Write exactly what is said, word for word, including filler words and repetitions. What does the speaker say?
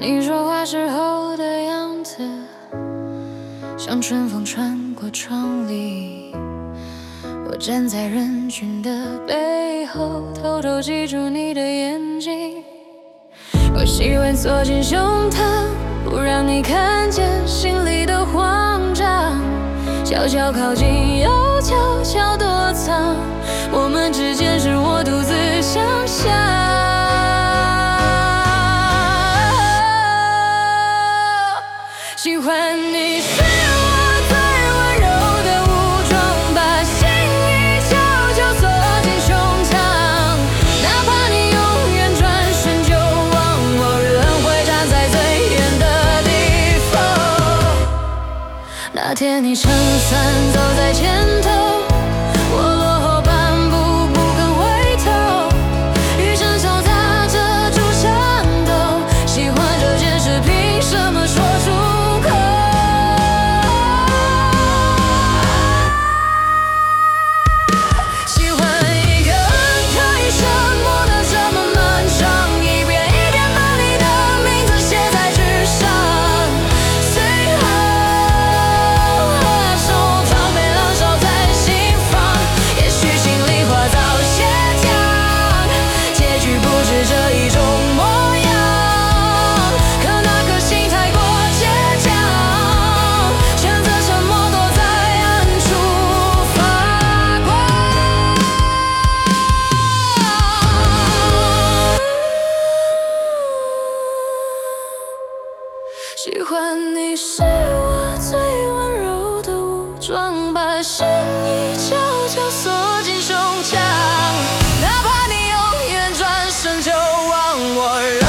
你说话时候的样子，像春风穿过窗里。我站在人群的背后，偷偷记住你的眼睛。我习惯锁紧胸膛，不让你看见心里的慌张。悄悄靠近，又悄悄躲藏，我们之间是我独自想象。喜欢你是我最温柔的武装，把心意悄悄锁进胸膛，哪怕你永远转身就忘我，仍会站在最远的地方。那天你撑伞走在前头，我落后半步不肯回头，雨声嘈杂着筑墙洞，喜欢这件事凭什么说出口？喜欢一个人可以沉默的这么漫长，一遍一遍把你的名字写在纸上，最后生活常被燃烧在心房，也许心里话早些讲，结局不止这一种模样，可那颗心太过倔强，选择沉默躲在暗处发光。喜欢你是我最温柔的武装，把心意悄悄锁进胸腔，哪怕你永远转身就忘我。